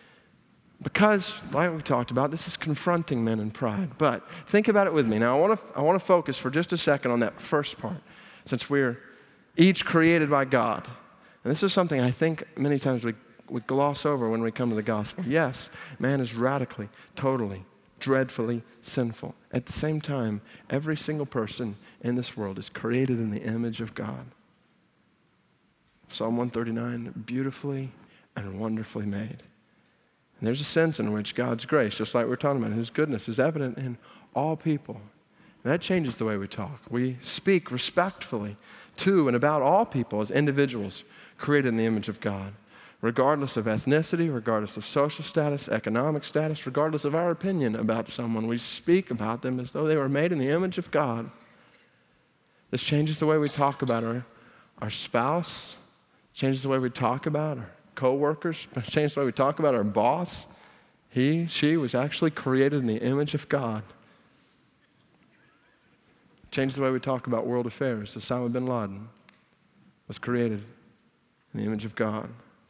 Because, like we talked about, this is confronting men in pride. But think about it with me. Now, I want to I want to focus for just a second on that first part, since we're each created by God. And this is something I think many times we, we gloss over when we come to the gospel. Yes, man is radically, totally, dreadfully sinful. At the same time, every single person in this world is created in the image of God. Psalm one thirty-nine, beautifully and wonderfully made. And there's a sense in which God's grace, just like we're talking about, his goodness is evident in all people. And that changes the way we talk. We speak respectfully to and about all people as individuals created in the image of God. Regardless of ethnicity, regardless of social status, economic status, regardless of our opinion about someone, we speak about them as though they were made in the image of God. This changes the way we talk about our, our spouse, changes the way we talk about our co-workers, changes the way we talk about our boss. He, she was actually created in the image of God. Changes the way we talk about world affairs. Osama bin Laden was created in the image of God.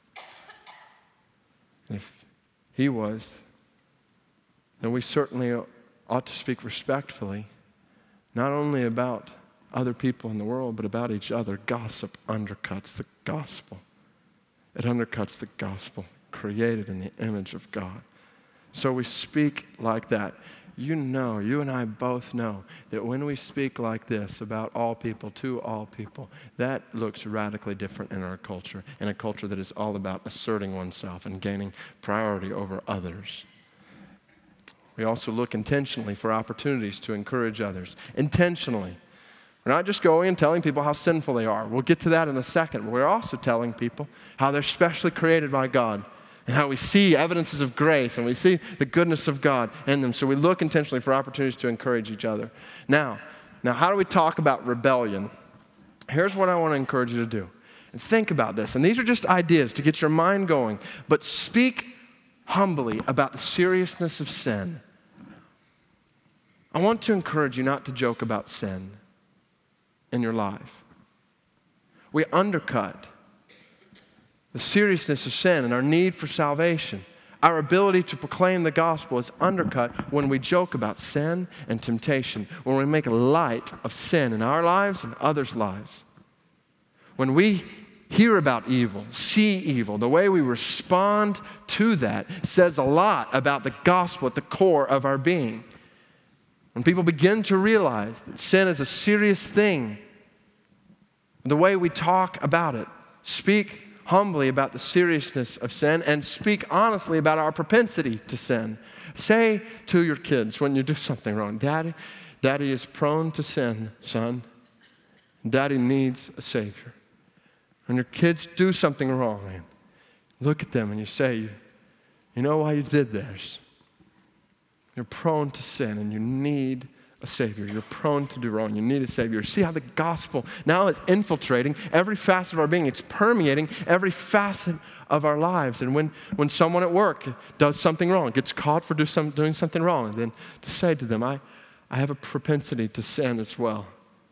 If he was, then we certainly ought to speak respectfully, not only about other people in the world, but about each other. Gossip undercuts the gospel. It undercuts the gospel created in the image of God. So we speak like that. You know, you and I both know that when we speak like this about all people, to all people, that looks radically different in our culture, in a culture that is all about asserting oneself and gaining priority over others. We also look intentionally for opportunities to encourage others. Intentionally. We're not just going and telling people how sinful they are. We'll get to that in a second. But we're also telling people how they're specially created by God, and how we see evidences of grace, and we see the goodness of God in them. So we look intentionally for opportunities to encourage each other. Now, now how do we talk about rebellion? Here's what I want to encourage you to do. And think about this. And these are just ideas to get your mind going. But speak humbly about the seriousness of sin. I want to encourage you not to joke about sin in your life. We undercut the seriousness of sin and our need for salvation. Our ability to proclaim the gospel is undercut when we joke about sin and temptation, when we make light of sin in our lives and others' lives. When we hear about evil, see evil, the way we respond to that says a lot about the gospel at the core of our being. When people begin to realize that sin is a serious thing, the way we talk about it, speak humbly about the seriousness of sin, and speak honestly about our propensity to sin. Say to your kids when you do something wrong, Daddy, Daddy is prone to sin, son. Daddy needs a Savior. When your kids do something wrong, man, look at them and you say, you, you know why you did this? You're prone to sin and you need a Savior. You're prone to do wrong. You need a Savior. See how the gospel now is infiltrating every facet of our being. It's permeating every facet of our lives. And when, when someone at work does something wrong, gets caught for do some, doing something wrong, then to say to them, I, I have a propensity to sin as well.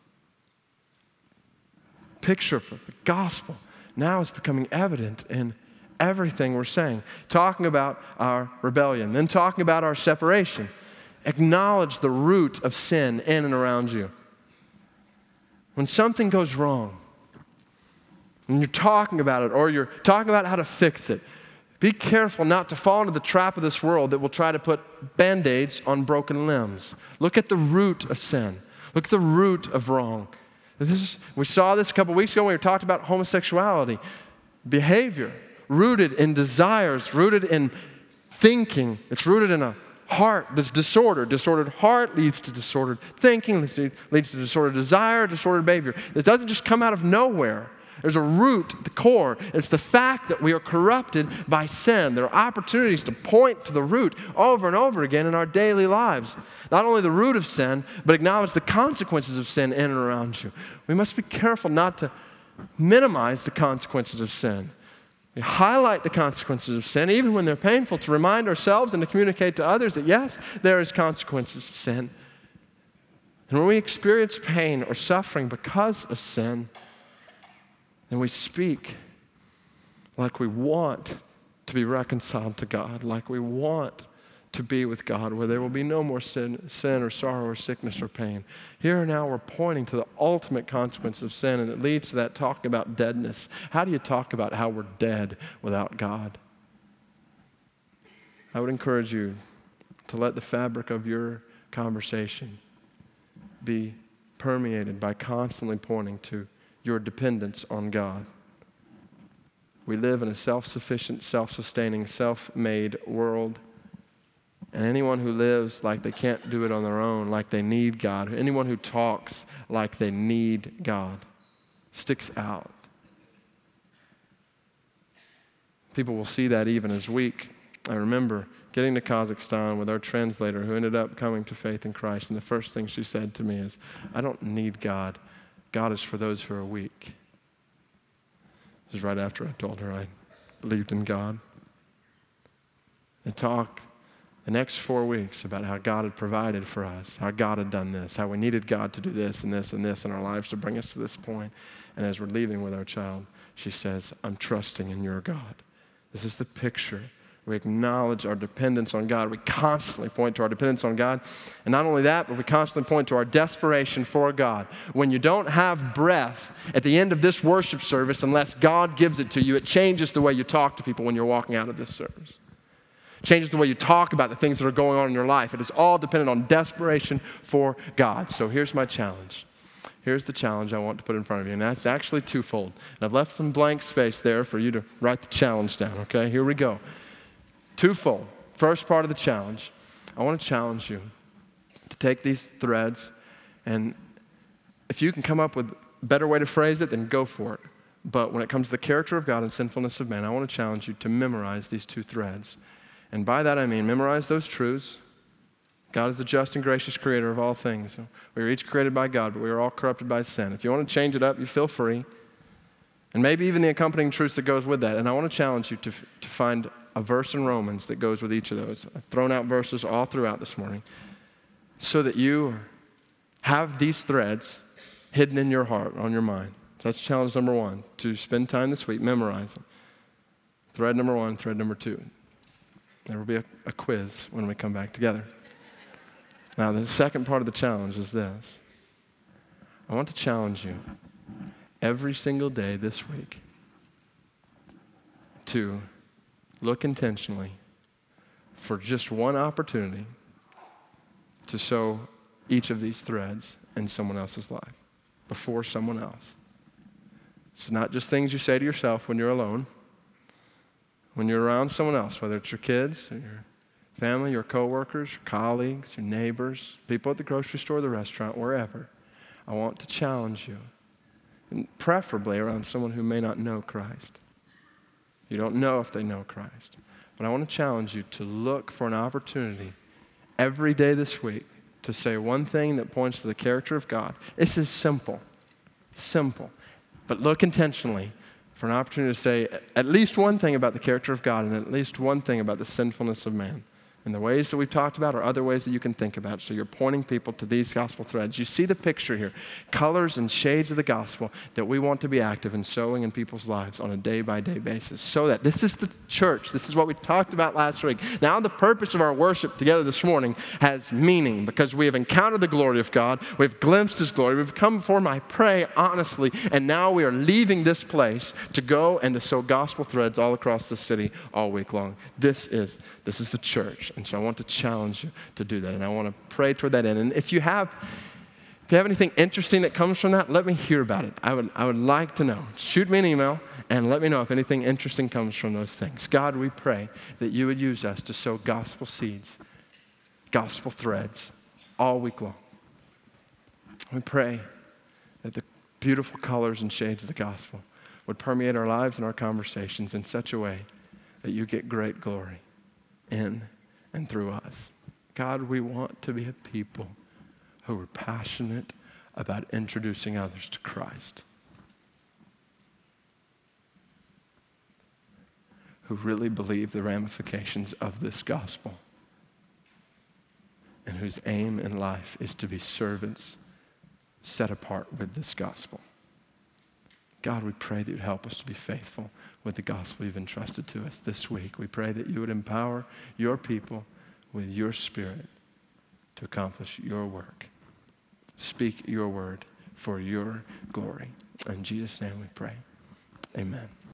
Picture for the gospel now is becoming evident in everything we're saying. Talking about our rebellion, then talking about our separation. Acknowledge the root of sin in and around you. When something goes wrong, and you're talking about it, or you're talking about how to fix it, be careful not to fall into the trap of this world that will try to put Band-Aids on broken limbs. Look at the root of sin. Look at the root of wrong. This is, we saw this a couple weeks ago when we talked about homosexuality. Behavior rooted in desires, rooted in thinking. It's rooted in a heart that's disordered. Disordered heart leads to disordered thinking, leads to, leads to disordered desire, disordered behavior. It doesn't just come out of nowhere. There's a root at the core. It's the fact that we are corrupted by sin. There are opportunities to point to the root over and over again in our daily lives. Not only the root of sin, but acknowledge the consequences of sin in and around you. We must be careful not to minimize the consequences of sin. We highlight the consequences of sin, even when they're painful, to remind ourselves and to communicate to others that, yes, there is consequences of sin. And when we experience pain or suffering because of sin, then we speak like we want to be reconciled to God, like we want to be with God, where there will be no more sin, sin or sorrow or sickness or pain. Here and now we're pointing to the ultimate consequence of sin, and it leads to that talking about deadness. How do you talk about how we're dead without God? I would encourage you to let the fabric of your conversation be permeated by constantly pointing to your dependence on God. We live in a self-sufficient, self-sustaining, self-made world. And anyone who lives like they can't do it on their own, like they need God, anyone who talks like they need God, sticks out. People will see that even as weak. I remember getting to Kazakhstan with our translator who ended up coming to faith in Christ, and the first thing she said to me is, I don't need God. God is for those who are weak. This is right after I told her I believed in God. And talk the next four weeks about how God had provided for us, how God had done this, how we needed God to do this and this and this in our lives to bring us to this point. And as we're leaving with our child, she says, I'm trusting in your God. This is the picture. We acknowledge our dependence on God. We constantly point to our dependence on God. And not only that, but we constantly point to our desperation for God. When you don't have breath at the end of this worship service, unless God gives it to you, it changes the way you talk to people when you're walking out of this service. Changes the way you talk about the things that are going on in your life. It is all dependent on desperation for God. So here's my challenge. Here's the challenge I want to put in front of you, and that's actually twofold. And I've left some blank space there for you to write the challenge down, okay? Here we go. Twofold. First part of the challenge, I want to challenge you to take these threads, and if you can come up with a better way to phrase it, then go for it. But when it comes to the character of God and sinfulness of man, I want to challenge you to memorize these two threads. And by that I mean memorize those truths. God is the just and gracious creator of all things. We are each created by God, but we are all corrupted by sin. If you want to change it up, you feel free. And maybe even the accompanying truths that goes with that. And I want to challenge you to, to find a verse in Romans that goes with each of those. I've thrown out verses all throughout this morning so that you have these threads hidden in your heart, on your mind. So that's challenge number one, to spend time this week, memorize them. Thread number one, thread number two. There will be a, a quiz when we come back together. Now, the second part of the challenge is this. I want to challenge you every single day this week to look intentionally for just one opportunity to sow each of these threads in someone else's life, before someone else. It's not just things you say to yourself when you're alone. When you're around someone else, whether it's your kids, or your family, your coworkers, your colleagues, your neighbors, people at the grocery store, the restaurant, wherever, I want to challenge you, and preferably around someone who may not know Christ. You don't know if they know Christ. But I want to challenge you to look for an opportunity every day this week to say one thing that points to the character of God. This is simple, simple, but look intentionally for an opportunity to say at least one thing about the character of God and at least one thing about the sinfulness of man. And the ways that we've talked about are other ways that you can think about. So you're pointing people to these gospel threads. You see the picture here, colors and shades of the gospel that we want to be active in sowing in people's lives on a day-by-day basis. So that this is the church. This is what we talked about last week. Now the purpose of our worship together this morning has meaning because we have encountered the glory of God. We've glimpsed His glory. We've come before Him, I pray honestly, and now we are leaving this place to go and to sow gospel threads all across the city all week long. This is, this is the church. And so I want to challenge you to do that, and I want to pray toward that end. And if you have, if you have anything interesting that comes from that, let me hear about it. I would, I would like to know. Shoot me an email and let me know if anything interesting comes from those things. God, we pray that you would use us to sow gospel seeds, gospel threads all week long. We pray that the beautiful colors and shades of the gospel would permeate our lives and our conversations in such a way that you get great glory in and through us. God, we want to be a people who are passionate about introducing others to Christ, who really believe the ramifications of this gospel, and whose aim in life is to be servants set apart with this gospel. God, we pray that you'd help us to be faithful with the gospel you've entrusted to us this week. We pray that you would empower your people with your Spirit to accomplish your work. Speak your word for your glory. In Jesus' name we pray. Amen.